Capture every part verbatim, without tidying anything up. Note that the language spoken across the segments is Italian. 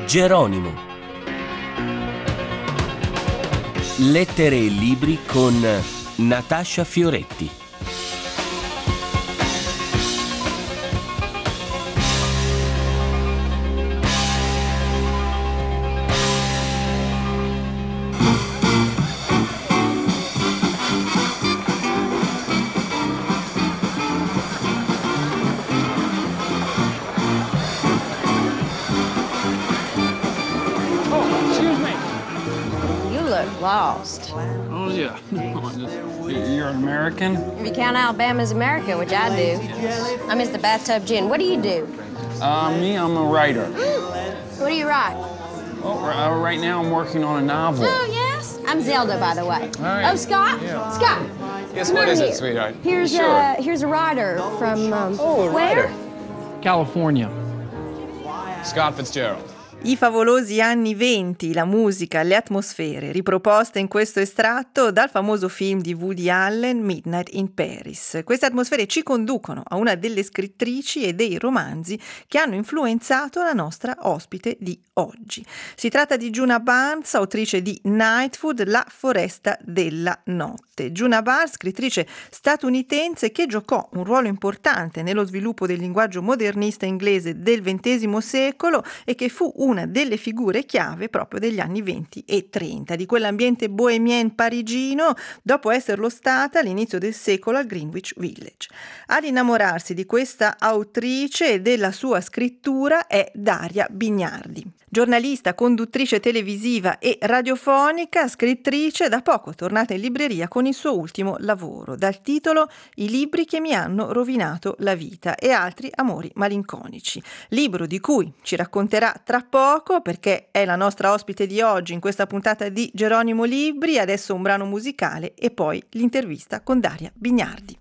Geronimo. Lettere e libri con Natascia Fioretti. Lost. Oh, yeah. You're an American? If you count Alabama as America, which I do. I'm Mister Bathtub Gin. What do you do? Uh, me, I'm a writer. What do you write? Oh, uh, right now I'm working on a novel. Oh, yes? I'm Zelda, by the way. All right. Oh, Scott? Yeah. Scott! Yes, come what over is here. it, sweetheart? Here's, Sure. uh, here's a writer from, um, Oh, a where? writer. California. Scott Fitzgerald. I favolosi anni venti, la musica, le atmosfere, riproposte in questo estratto dal famoso film di Woody Allen, Midnight in Paris. Queste atmosfere ci conducono a una delle scrittrici e dei romanzi che hanno influenzato la nostra ospite di oggi. Si tratta di Djuna Barnes, autrice di Nightwood, La foresta della notte. Djuna Barnes, scrittrice statunitense che giocò un ruolo importante nello sviluppo del linguaggio modernista inglese del ventesimo secolo e che fu una delle figure chiave proprio degli anni venti e trenta, di quell'ambiente bohemien parigino, dopo esserlo stata all'inizio del secolo al Greenwich Village. Ad innamorarsi di questa autrice e della sua scrittura è Daria Bignardi. Giornalista, conduttrice televisiva e radiofonica, scrittrice, da poco tornata in libreria con il suo ultimo lavoro, dal titolo I libri che mi hanno rovinato la vita e altri amori malinconici. Libro di cui ci racconterà tra poco, perché è la nostra ospite di oggi in questa puntata di Geronimo Libri. Adesso un brano musicale e poi l'intervista con Daria Bignardi.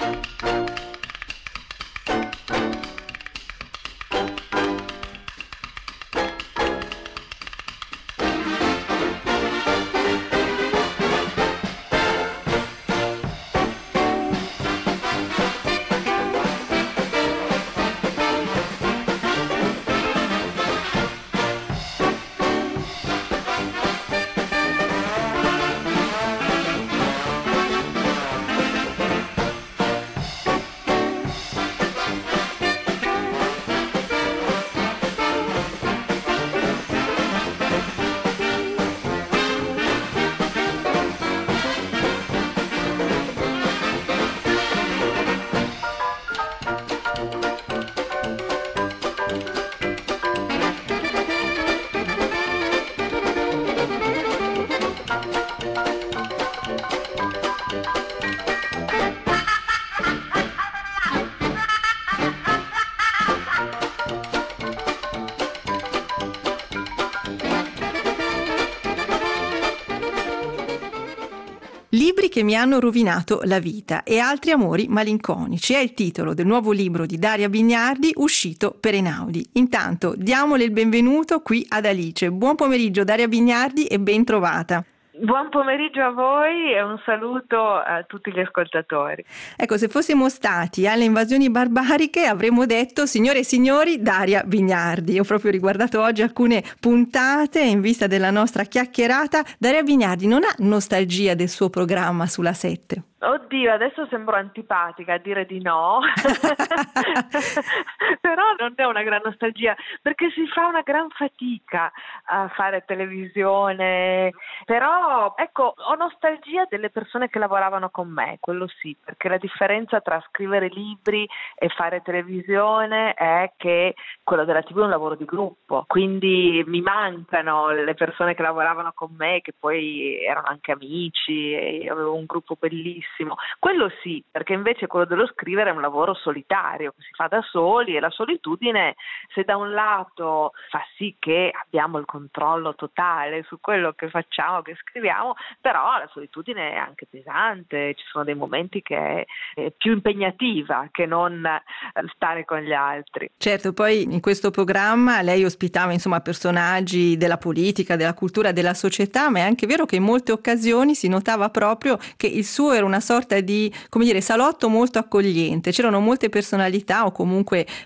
Libri che mi hanno rovinato la vita e altri amori malinconici è il titolo del nuovo libro di Daria Bignardi, uscito per Einaudi. Intanto diamole il benvenuto qui ad Alice. Buon pomeriggio Daria Bignardi e ben trovata. Buon pomeriggio a voi e un saluto a tutti gli ascoltatori. Ecco, se fossimo stati alle invasioni barbariche avremmo detto signore e signori Daria Bignardi. Ho proprio riguardato oggi alcune puntate in vista della nostra chiacchierata. Daria Bignardi non ha nostalgia del suo programma sulla sette? Oddio, adesso sembro antipatica a dire di no, però non è una gran nostalgia, perché si fa una gran fatica a fare televisione, però ecco, ho nostalgia delle persone che lavoravano con me, quello sì, perché la differenza tra scrivere libri e fare televisione è che quello della tivù è un lavoro di gruppo, quindi mi mancano le persone che lavoravano con me, che poi erano anche amici, e io avevo un gruppo bellissimo. Quello sì, perché invece quello dello scrivere è un lavoro solitario che si fa da soli e la solitudine, se da un lato fa sì che abbiamo il controllo totale su quello che facciamo, che scriviamo, però la solitudine è anche pesante, ci sono dei momenti che è più impegnativa che non stare con gli altri. Certo, poi in questo programma lei ospitava insomma personaggi della politica, della cultura, della società, ma è anche vero che in molte occasioni si notava proprio che il suo era una sorta di, come dire, salotto molto accogliente. C'erano molte personalità o comunque, non so, penso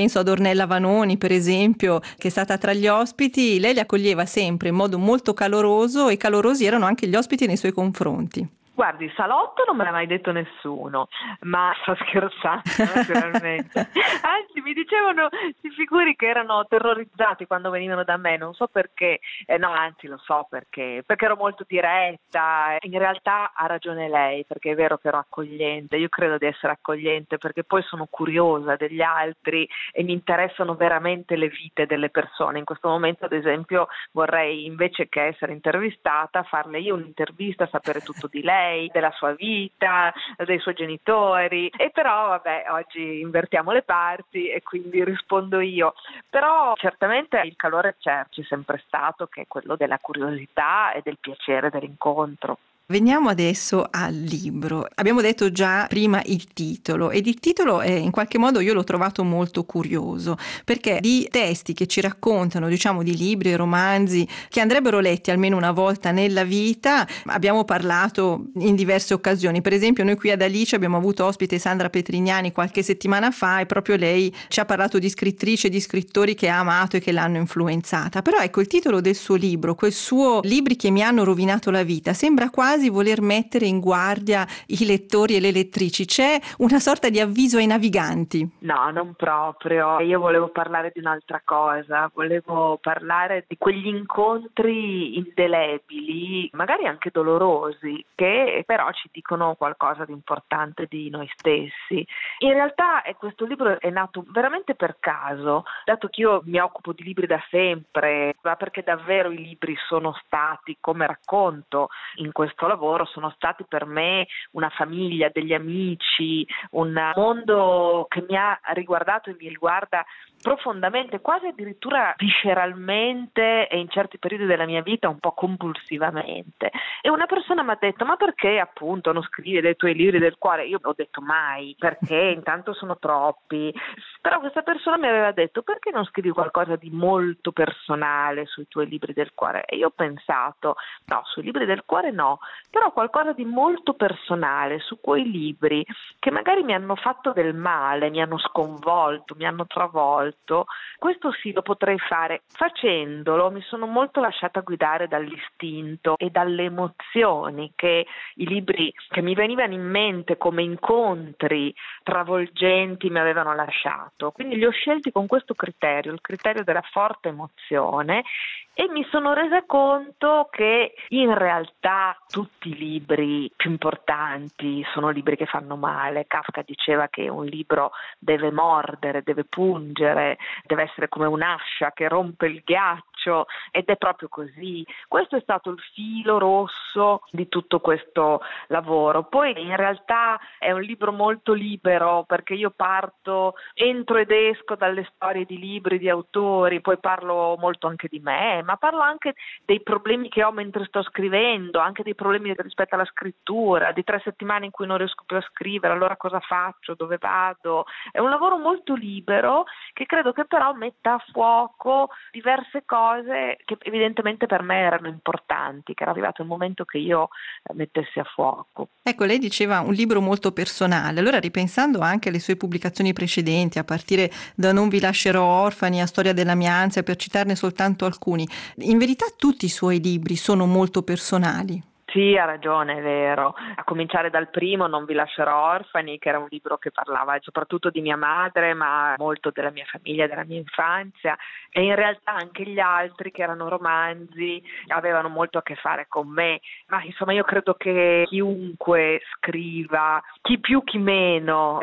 penso ad Ornella Vanoni per esempio, che è stata tra gli ospiti. Lei li accoglieva sempre in modo molto caloroso e calorosi erano anche gli ospiti nei suoi confronti. Guardi, il salotto non me l'ha mai detto nessuno, ma sto scherzando naturalmente. Anzi, mi dicevano, si figuri che erano terrorizzati quando venivano da me, non so perché, eh, no anzi lo so perché, perché ero molto diretta. In realtà ha ragione lei, perché è vero che ero accogliente, io credo di essere accogliente perché poi sono curiosa degli altri e mi interessano veramente le vite delle persone. In questo momento ad esempio vorrei, invece che essere intervistata, farle io un'intervista, sapere tutto di lei, della sua vita, dei suoi genitori, e però vabbè, oggi invertiamo le parti e quindi rispondo io. Però certamente il calore c'è, c'è sempre stato, che è quello della curiosità e del piacere dell'incontro. Veniamo adesso al libro. Abbiamo detto già prima il titolo, ed il titolo è, in qualche modo io l'ho trovato molto curioso, perché di testi che ci raccontano, diciamo, di libri e romanzi che andrebbero letti almeno una volta nella vita, abbiamo parlato in diverse occasioni. Per esempio noi qui ad Alice abbiamo avuto ospite Sandra Petrignani qualche settimana fa e proprio lei ci ha parlato di scrittrici e di scrittori che ha amato e che l'hanno influenzata. Però ecco, il titolo del suo libro, quel suo Libri che mi hanno rovinato la vita, sembra quasi voler mettere in guardia i lettori e le lettrici. C'è una sorta di avviso ai naviganti? No, non proprio. Io volevo parlare di un'altra cosa, volevo parlare di quegli incontri indelebili, magari anche dolorosi, che però ci dicono qualcosa di importante di noi stessi. In realtà eh, questo libro è nato veramente per caso, dato che io mi occupo di libri da sempre, ma perché davvero i libri sono stati, come racconto in questo lavoro, sono stati per me una famiglia, degli amici, un mondo che mi ha riguardato e mi riguarda profondamente, quasi addirittura visceralmente e in certi periodi della mia vita un po' compulsivamente. E una persona mi ha detto: ma perché appunto non scrivi dei tuoi libri del cuore? Io ho detto mai, perché intanto sono troppi. Però questa persona mi aveva detto: perché non scrivi qualcosa di molto personale sui tuoi libri del cuore? E io ho pensato: no, sui libri del cuore no, però qualcosa di molto personale su quei libri che magari mi hanno fatto del male, mi hanno sconvolto, mi hanno travolto. Questo sì, lo potrei fare. Facendolo mi sono molto lasciata guidare dall'istinto e dalle emozioni che i libri che mi venivano in mente come incontri travolgenti mi avevano lasciato. Quindi li ho scelti con questo criterio, il criterio della forte emozione, e mi sono resa conto che in realtà tutti i libri più importanti sono libri che fanno male. Kafka diceva che un libro deve mordere, deve pungere, deve essere come un'ascia che rompe il ghiaccio, ed è proprio così. Questo è stato il filo rosso di tutto questo lavoro. Poi in realtà è un libro molto libero, perché io parto, entro ed esco dalle storie di libri, di autori, poi parlo molto anche di me, ma parlo anche dei problemi che ho mentre sto scrivendo, anche dei problemi rispetto alla scrittura, di tre settimane in cui non riesco più a scrivere, allora cosa faccio, dove vado. È un lavoro molto libero che credo che però metta a fuoco diverse cose che evidentemente per me erano importanti, che era arrivato il momento che io mettessi a fuoco. Ecco, lei diceva un libro molto personale. Allora, ripensando anche alle sue pubblicazioni precedenti, a partire da Non vi lascerò orfani a Storia della mia ansia, per citarne soltanto alcuni, in verità tutti i suoi libri sono molto personali. Sì, ha ragione, è vero. A cominciare dal primo, Non vi lascerò orfani, che era un libro che parlava soprattutto di mia madre, ma molto della mia famiglia, della mia infanzia, e in realtà anche gli altri, che erano romanzi, avevano molto a che fare con me. Ma insomma, io credo che chiunque scriva, chi più chi meno,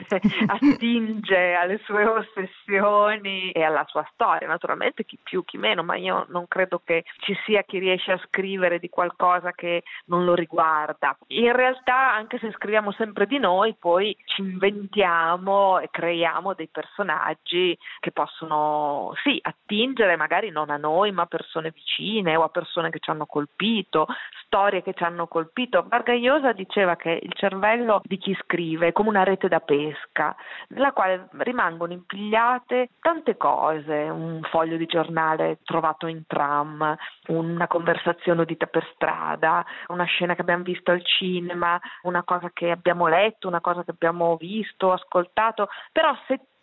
attinge alle sue ossessioni e alla sua storia. Naturalmente chi più chi meno, ma io non credo che ci sia chi riesce a scrivere di qualcosa che non lo riguarda. In realtà, anche se scriviamo sempre di noi, poi ci inventiamo e creiamo dei personaggi che possono sì attingere magari non a noi, ma a persone vicine o a persone che ci hanno colpito, storie che ci hanno colpito. Vargas Llosa diceva che il cervello di chi scrive è come una rete da pesca, nella quale rimangono impigliate tante cose: un foglio di giornale trovato in tram, una conversazione udita per strada, una scena che abbiamo visto al cinema, una cosa che abbiamo letto, una cosa che abbiamo visto, ascoltato. Però se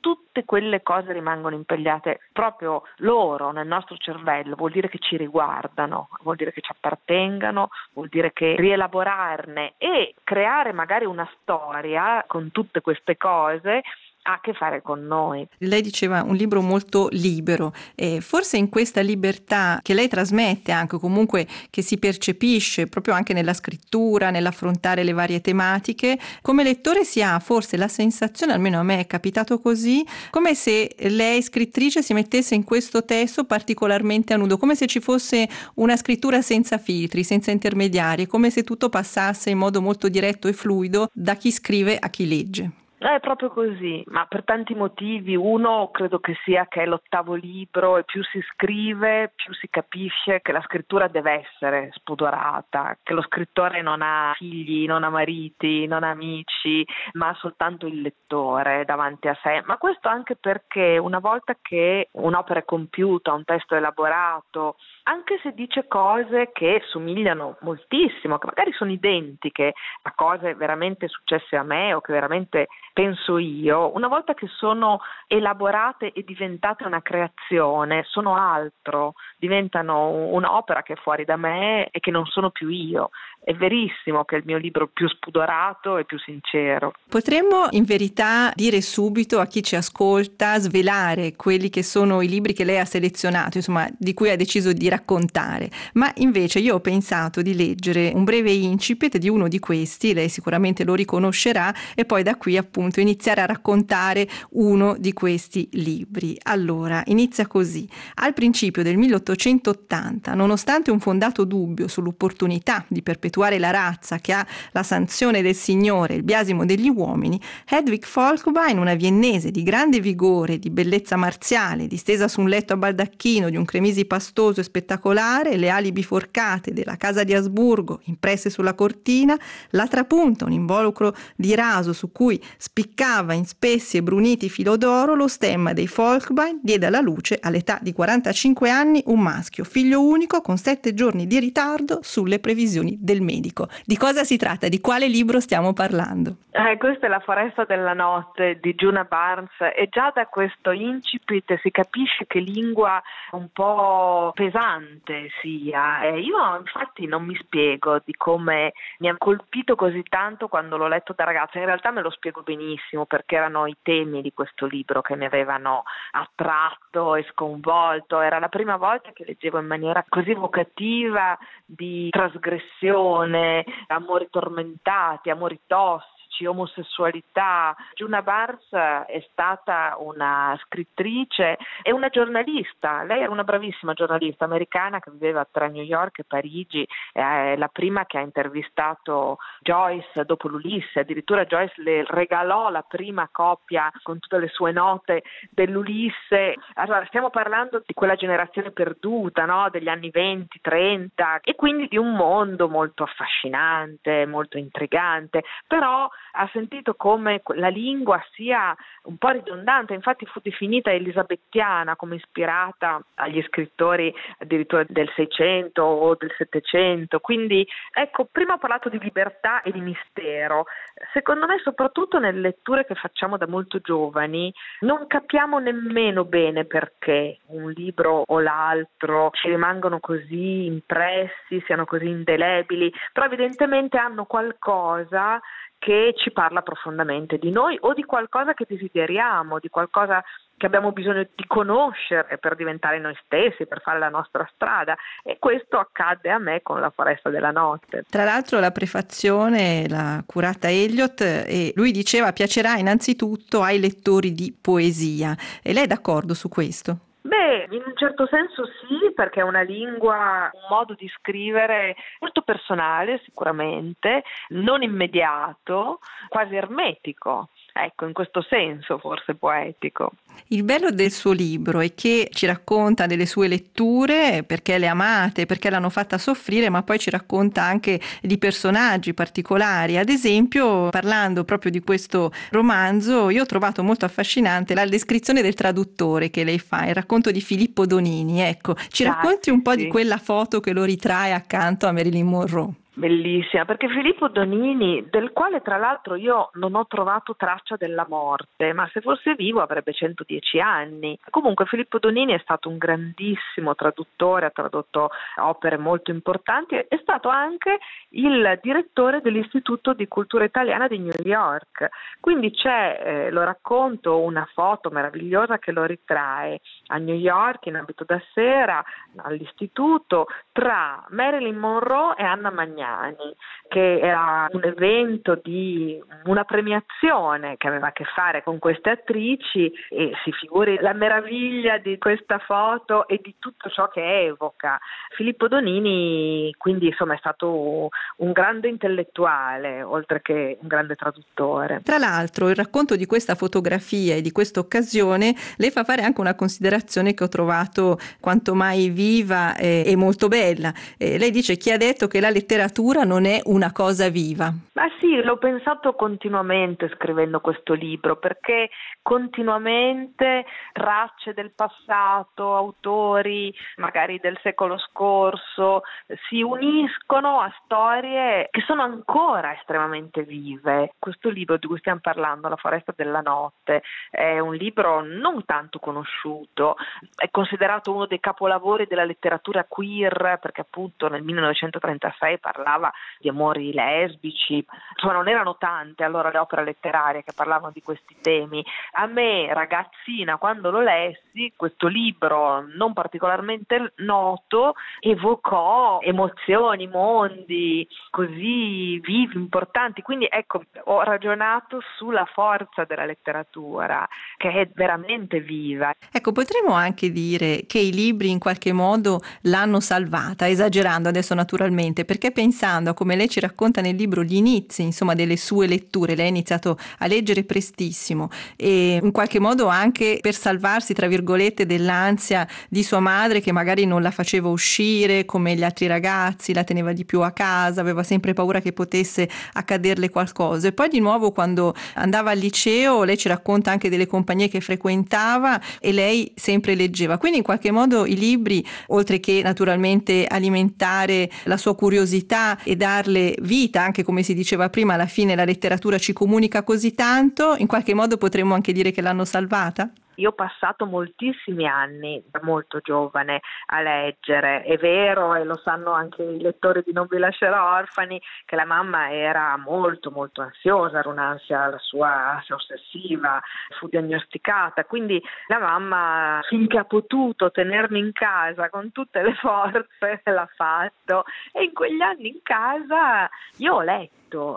tutte quelle cose rimangono impegliate proprio loro nel nostro cervello, vuol dire che ci riguardano, vuol dire che ci appartengano, vuol dire che rielaborarne e creare magari una storia con tutte queste cose ha a che fare con noi. Lei diceva un libro molto libero e forse in questa libertà che lei trasmette anche, comunque che si percepisce proprio anche nella scrittura, nell'affrontare le varie tematiche, come lettore si ha forse la sensazione, almeno a me è capitato così, come se lei scrittrice si mettesse in questo testo particolarmente a nudo, come se ci fosse una scrittura senza filtri, senza intermediari, come se tutto passasse in modo molto diretto e fluido da chi scrive a chi legge. È proprio così, ma per tanti motivi. Uno credo che sia che è l'ottavo libro e più si scrive, più si capisce che la scrittura deve essere spudorata, che lo scrittore non ha figli, non ha mariti, non ha amici, ma ha soltanto il lettore davanti a sé. Ma questo anche perché una volta che un'opera è compiuta, un testo elaborato, anche se dice cose che somigliano moltissimo, che magari sono identiche a cose veramente successe a me o che veramente penso io, una volta che sono elaborate e diventate una creazione, sono altro, diventano un'opera che è fuori da me e che non sono più io. È verissimo che è il mio libro più spudorato e più sincero. Potremmo in verità dire subito a chi ci ascolta, svelare quelli che sono i libri che lei ha selezionato, insomma, di cui ha deciso di raccontare, ma invece io ho pensato di leggere un breve incipit di uno di questi, lei sicuramente lo riconoscerà, e poi da qui appunto iniziare a raccontare uno di questi libri. Allora, inizia così. Al principio del milleottocentottanta, nonostante un fondato dubbio sull'opportunità di perpetuare la razza che ha la sanzione del Signore, il biasimo degli uomini, Hedwig Folkbein, una viennese di grande vigore, di bellezza marziale, distesa su un letto a baldacchino di un cremisi pastoso e spettacolare, le ali biforcate della casa di Asburgo impresse sulla cortina, l'altra punta un involucro di raso su cui spiccava in spessi e bruniti filo d'oro lo stemma dei Folkbein, diede alla luce all'età di quarantacinque anni un maschio, figlio unico con sette giorni di ritardo sulle previsioni del medico. Di cosa si tratta? Di quale libro stiamo parlando? Eh, questa è La foresta della notte di Djuna Barnes e già da questo incipit si capisce che lingua un po' pesante sia. Eh, io infatti non mi spiego di come mi ha colpito così tanto quando l'ho letto da ragazza. In realtà me lo spiego benissimo perché erano i temi di questo libro che mi avevano attratto e sconvolto. Era la prima volta che leggevo in maniera così evocativa di trasgressione, amori tormentati, amori tossici, omosessualità. Djuna Barnes è stata una scrittrice e una giornalista. Lei era una bravissima giornalista americana che viveva tra New York e Parigi, è la prima che ha intervistato Joyce dopo l'Ulisse. Addirittura Joyce le regalò la prima copia con tutte le sue note dell'Ulisse. Allora, stiamo parlando di quella generazione perduta, no? Degli anni venti trenta, e quindi di un mondo molto affascinante, molto intrigante, però ha sentito come la lingua sia un po' ridondante. Infatti fu definita elisabettiana, come ispirata agli scrittori addirittura del Seicento o del Settecento. Quindi ecco, prima ho parlato di libertà e di mistero. Secondo me, soprattutto nelle letture che facciamo da molto giovani, non capiamo nemmeno bene perché un libro o l'altro ci rimangono così impressi, siano così indelebili, però evidentemente hanno qualcosa che ci parla profondamente di noi o di qualcosa che desideriamo, di qualcosa che abbiamo bisogno di conoscere per diventare noi stessi, per fare la nostra strada, e questo accadde a me con La foresta della notte. Tra l'altro la prefazione l'ha curata Eliot e lui diceva piacerà innanzitutto ai lettori di poesia, e lei è d'accordo su questo? Beh, in un certo senso sì, perché è una lingua, un modo di scrivere molto personale sicuramente, non immediato, quasi ermetico. Ecco, in questo senso forse poetico. Il bello del suo libro è che ci racconta delle sue letture, perché le amate, perché l'hanno fatta soffrire, ma poi ci racconta anche di personaggi particolari. Ad esempio, parlando proprio di questo romanzo, io ho trovato molto affascinante la descrizione del traduttore che lei fa, il racconto di Filippo Donini. Ecco, ci racconti un po' sì. di quella foto che lo ritrae accanto a Marilyn Monroe. Bellissima, perché Filippo Donini, del quale tra l'altro io non ho trovato traccia della morte, ma se fosse vivo avrebbe centodieci anni. Comunque Filippo Donini è stato un grandissimo traduttore, ha tradotto opere molto importanti, è stato anche il direttore dell'Istituto di Cultura Italiana di New York. Quindi c'è, eh, lo racconto, una foto meravigliosa che lo ritrae a New York in abito da sera, all'istituto, tra Marilyn Monroe e Anna Magnani, che era un evento di una premiazione che aveva a che fare con queste attrici, e si figuri la meraviglia di questa foto e di tutto ciò che evoca. Filippo Donini quindi insomma è stato un grande intellettuale oltre che un grande traduttore. Tra l'altro il racconto di questa fotografia e di questa occasione le fa fare anche una considerazione che ho trovato quanto mai viva e, e molto bella. Eh, lei dice: chi ha detto che la letteratura non è una cosa viva? Ma sì, l'ho pensato continuamente scrivendo questo libro, perché continuamente tracce del passato, autori magari del secolo scorso si uniscono a storie che sono ancora estremamente vive. Questo libro di cui stiamo parlando, La foresta della notte, è un libro non tanto conosciuto, è considerato uno dei capolavori della letteratura queer, perché appunto nel millenovecentotrentasei parlava di amori lesbici, insomma non erano tante allora le opere letterarie che parlavano di questi temi. A me, ragazzina, quando lo lessi, questo libro non particolarmente noto evocò emozioni, mondi così vivi, importanti, quindi ecco, ho ragionato sulla forza della letteratura, che è veramente viva. Ecco, potremmo anche dire che i libri in qualche modo l'hanno salvata, esagerando adesso naturalmente, perché pensando a come lei ci racconta nel libro gli inizi, insomma, delle sue letture, lei ha iniziato a leggere prestissimo e in qualche modo anche per salvarsi, tra virgolette, dell'ansia di sua madre che magari non la faceva uscire come gli altri ragazzi, la teneva di più a casa, aveva sempre paura che potesse accaderle qualcosa. E poi di nuovo quando andava al liceo lei ci racconta anche delle compagnie che frequentava e lei sempre leggeva. Quindi in qualche modo i libri, oltre che naturalmente alimentare la sua curiosità e darle vita, anche come si diceva prima, alla fine la letteratura ci comunica così tanto, in qualche modo potremmo anche dire che l'hanno salvata? Io ho passato moltissimi anni, da molto giovane, a leggere. È vero, e lo sanno anche i lettori di Non vi lascerò orfani, che la mamma era molto molto ansiosa, era un'ansia, la sua ansia ossessiva, fu diagnosticata, quindi la mamma, finché ha potuto tenermi in casa con tutte le forze, l'ha fatto, e in quegli anni in casa io ho letto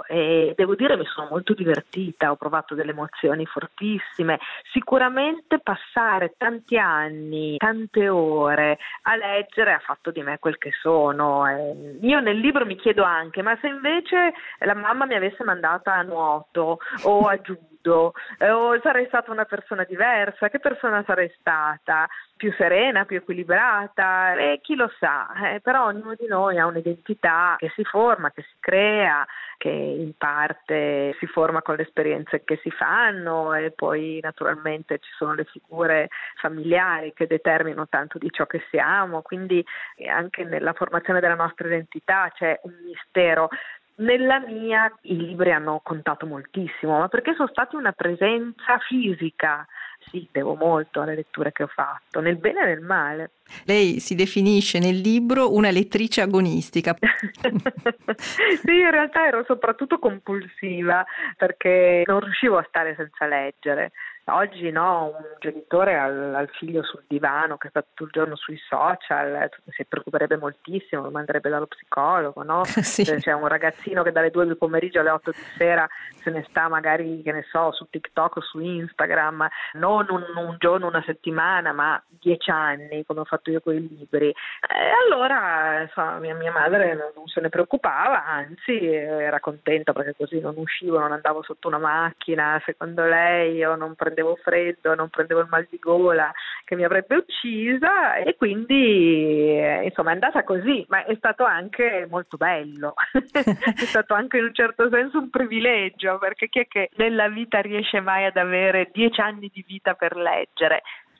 e devo dire mi sono molto divertita, ho provato delle emozioni fortissime. Sicuramente passare tanti anni, tante ore a leggere ha fatto di me quel che sono. E io nel libro mi chiedo anche, ma se invece la mamma mi avesse mandata a nuoto o a judo, eh, o sarei stata una persona diversa, che persona sarei stata? Più serena, più equilibrata, e chi lo sa, eh, però ognuno di noi ha un'identità che si forma, che si crea, che in parte si forma con le esperienze che si fanno, e poi naturalmente ci sono le figure familiari che determinano tanto di ciò che siamo, quindi anche nella formazione della nostra identità c'è un mistero. Nella mia i libri hanno contato moltissimo, ma perché sono stati una presenza fisica. Sì, devo molto alle letture che ho fatto, nel bene e nel male. Lei si definisce nel libro una lettrice agonistica. Sì, in realtà ero soprattutto compulsiva, perché non riuscivo a stare senza leggere. Oggi no, un genitore al, al figlio sul divano che sta tutto il giorno sui social si preoccuperebbe moltissimo, lo manderebbe dallo psicologo, no? Sì. C'è un ragazzino che dalle due del pomeriggio alle otto di sera se ne sta magari, che ne so, su TikTok o su Instagram, non un, un giorno, una settimana, ma dieci anni, come ho fatto io con i libri. E allora insomma, mia, mia madre non, non se ne preoccupava, anzi era contenta perché così non uscivo, non andavo sotto una macchina, secondo lei io non prendevo freddo, non prendevo il mal di gola che mi avrebbe uccisa, e quindi eh, insomma è andata così, ma è stato anche molto bello. È stato anche in un certo senso un privilegio, perché chi è che nella vita riesce mai ad avere dieci anni di vita per leggere?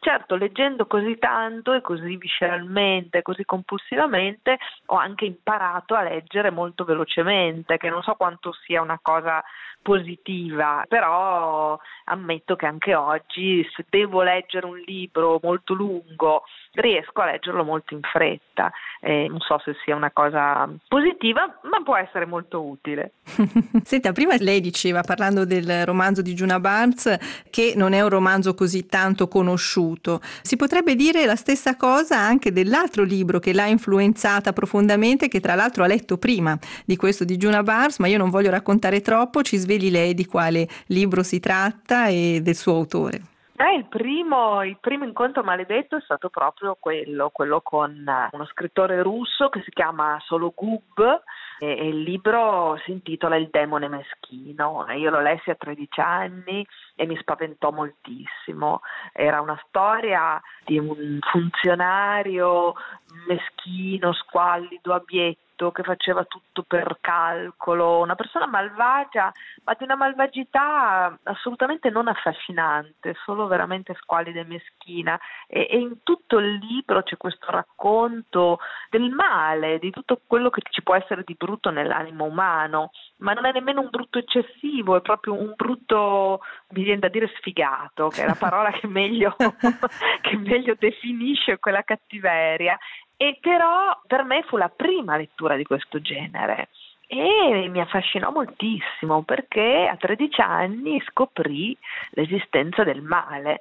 Certo, leggendo così tanto e così visceralmente, così compulsivamente, ho anche imparato a leggere molto velocemente, che non so quanto sia una cosa positiva, però ammetto che anche oggi, se devo leggere un libro molto lungo, riesco a leggerlo molto in fretta. Eh, non so se sia una cosa positiva, ma può essere molto utile. Senta, prima lei diceva, parlando del romanzo di Djuna Barnes, che non è un romanzo così tanto conosciuto. Si potrebbe dire la stessa cosa anche dell'altro libro che l'ha influenzata profondamente, che tra l'altro ha letto prima di questo di Djuna Barnes, ma io non voglio raccontare troppo, ci svegli lei di quale libro si tratta e del suo autore. Eh, il primo, il primo incontro maledetto è stato proprio quello, quello con uno scrittore russo che si chiama Sologub, e, e il libro si intitola Il demone meschino. Io lo lessi a tredici anni e mi spaventò moltissimo. Era una storia di un funzionario meschino, squallido, abietto, che faceva tutto per calcolo, una persona malvagia, ma di una malvagità assolutamente non affascinante, solo veramente squallida e meschina. E, e in tutto il libro c'è questo racconto del male, di tutto quello che ci può essere di brutto nell'animo umano, ma non è nemmeno un brutto eccessivo, è proprio un brutto, mi viene da dire sfigato, che è la parola che meglio, che meglio definisce quella cattiveria. E però per me fu la prima lettura di questo genere e mi affascinò moltissimo, perché a tredici anni scoprì l'esistenza del male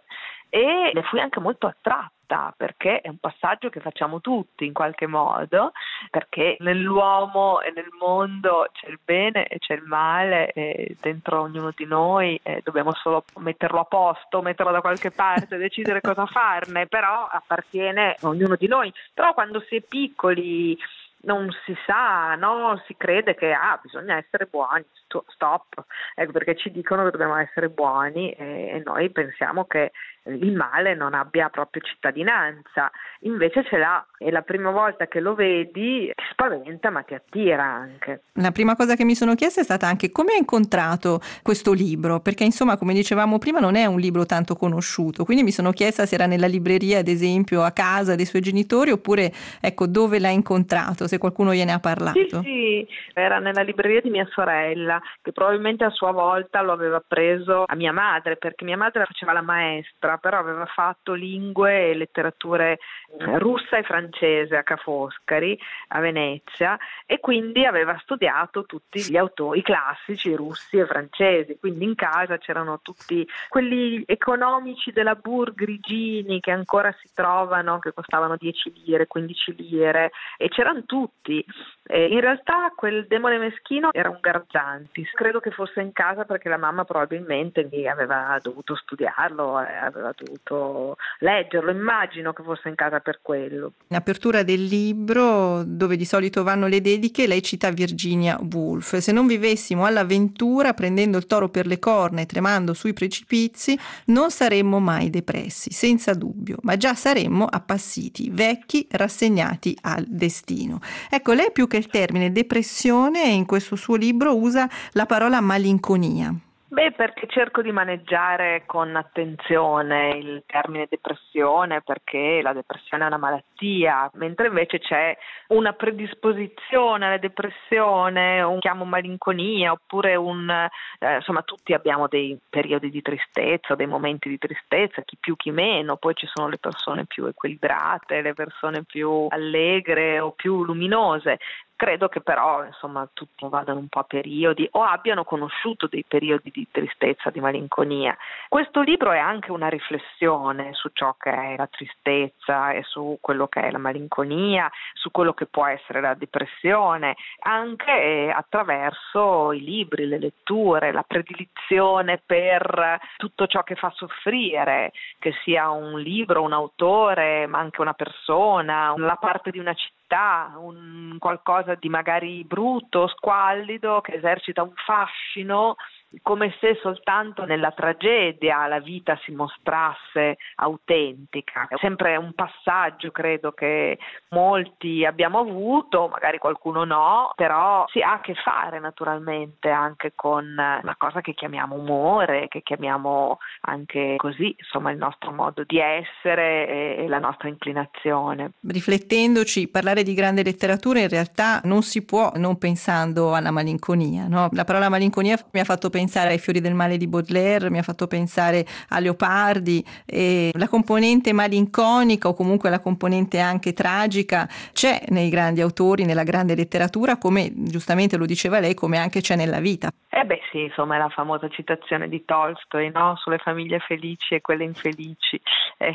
e ne fui anche molto attratta, perché è un passaggio che facciamo tutti in qualche modo, perché nell'uomo e nel mondo c'è il bene e c'è il male, e dentro ognuno di noi eh, dobbiamo solo metterlo a posto, metterlo da qualche parte, decidere cosa farne, però appartiene a ognuno di noi. Però quando si è piccoli non si sa, no? Si crede che ah, bisogna essere buoni, stop, ecco perché ci dicono che dobbiamo essere buoni e, e noi pensiamo che il male non abbia proprio cittadinanza, invece ce l'ha, e la prima volta che lo vedi ti spaventa ma ti attira anche. La prima cosa che mi sono chiesta è stata anche come hai incontrato questo libro, perché insomma, come dicevamo prima, non è un libro tanto conosciuto, quindi mi sono chiesta se era nella libreria, ad esempio a casa dei suoi genitori, oppure ecco dove l'ha incontrato, se qualcuno gliene ha parlato. Sì, sì, era nella libreria di mia sorella, che probabilmente a sua volta lo aveva preso a mia madre, perché mia madre faceva la maestra, però aveva fatto lingue e letterature russa e francese a Ca' Foscari, a Venezia, e quindi aveva studiato tutti gli autori, i classici russi e francesi, quindi in casa c'erano tutti quelli economici della Bourg grigini che ancora si trovano, che costavano dieci lire, quindici lire, e c'erano tutti. E in realtà quel demone meschino era un Garzanti, credo che fosse in casa perché la mamma probabilmente aveva dovuto studiarlo, aveva dovuto leggerlo, immagino che fosse in casa per quello. In apertura del libro, dove di solito vanno le dediche, lei cita Virginia Woolf: se non vivessimo all'avventura prendendo il toro per le corna e tremando sui precipizi, non saremmo mai depressi, senza dubbio, ma già saremmo appassiti, vecchi, rassegnati al destino. Ecco, lei più che il termine depressione in questo suo libro usa la parola malinconia. Beh, perché cerco di maneggiare con attenzione il termine depressione, perché la depressione è una malattia, mentre invece c'è una predisposizione alla depressione, un chiamo malinconia, oppure un eh, insomma tutti abbiamo dei periodi di tristezza, dei momenti di tristezza, chi più chi meno, poi ci sono le persone più equilibrate, le persone più allegre o più luminose. Credo che però insomma tutti vadano un po' a periodi o abbiano conosciuto dei periodi di tristezza, di malinconia. Questo libro è anche una riflessione su ciò che è la tristezza e su quello che è la malinconia, su quello che può essere la depressione, anche attraverso i libri, le letture, la predilizione per tutto ciò che fa soffrire, che sia un libro, un autore, ma anche una persona, la parte di una città, un qualcosa di magari brutto, squallido, che esercita un fascino come se soltanto nella tragedia la vita si mostrasse autentica. È sempre un passaggio, credo, che molti abbiamo avuto, magari qualcuno no, però si ha a che fare naturalmente anche con una cosa che chiamiamo umore, che chiamiamo anche così, insomma, il nostro modo di essere e la nostra inclinazione. Riflettendoci, parlare di grande letteratura in realtà non si può non pensando alla malinconia, no? La parola malinconia mi ha fatto pensare ai Fiori del male di Baudelaire, mi ha fatto pensare a Leopardi, e la componente malinconica o comunque la componente anche tragica c'è nei grandi autori, nella grande letteratura, come giustamente lo diceva lei, come anche c'è nella vita. Eh beh sì, insomma, è la famosa citazione di Tolstoi, no? Sulle famiglie felici e quelle infelici. Eh,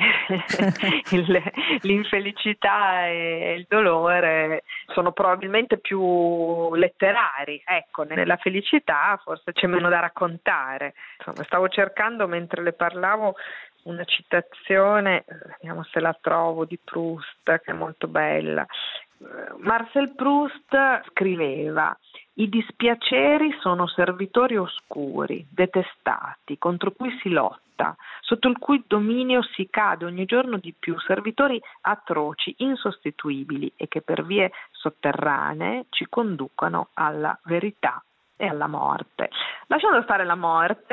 il, l'infelicità e il dolore sono probabilmente più letterari, ecco, nella felicità forse c'è meno da raccontare. Insomma, stavo cercando mentre le parlavo una citazione, vediamo se la trovo, di Proust, che è molto bella. Marcel Proust scriveva: i dispiaceri sono servitori oscuri, detestati, contro cui si lotta, sotto il cui dominio si cade ogni giorno di più, servitori atroci, insostituibili e che per vie sotterranee ci conducono alla verità e alla morte. Lasciando stare la morte,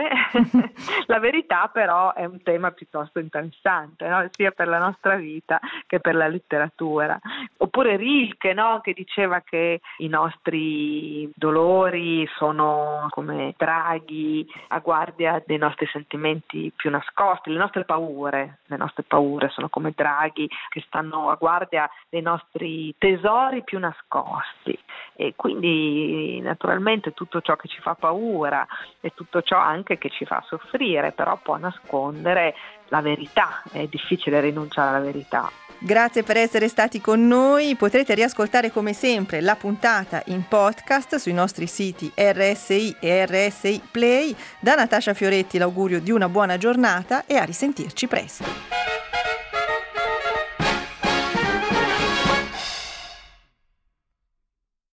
la verità però è un tema piuttosto interessante, no? Sia per la nostra vita che per la letteratura. Oppure Rilke, no? Che diceva che i nostri dolori sono come draghi a guardia dei nostri sentimenti più nascosti, le nostre paure, le nostre paure sono come draghi che stanno a guardia dei nostri tesori più nascosti. E quindi naturalmente tutto ciò che ci fa paura e tutto ciò anche che ci fa soffrire, però può nascondere la verità, è difficile rinunciare alla verità. Grazie per essere stati con noi, potrete riascoltare come sempre la puntata in podcast sui nostri siti R S I e R S I Play. Da Natascia Fioretti l'augurio di una buona giornata e a risentirci presto.